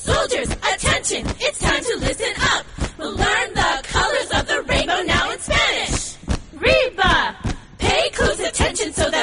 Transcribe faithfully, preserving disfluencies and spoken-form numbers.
Soldiers, attention, it's time to listen up. We'll learn the colors of the rainbow now in Spanish. Reba, pay close attention so that